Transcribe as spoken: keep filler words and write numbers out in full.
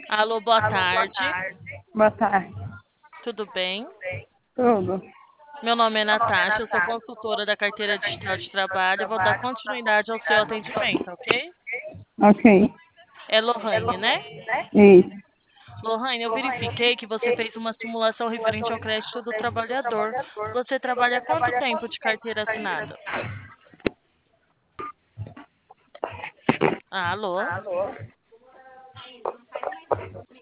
Alô, boa tarde. Boa tarde. Tudo bem? Tudo. Meu nome é Natasha, eu sou consultora da carteira digital de trabalho e vou dar continuidade ao seu atendimento, ok? Ok. É Lohane, né? Isso. Lohane, eu verifiquei que você fez uma simulação referente ao crédito do trabalhador. Você trabalha há quanto tempo de carteira assinada? Ah, alô?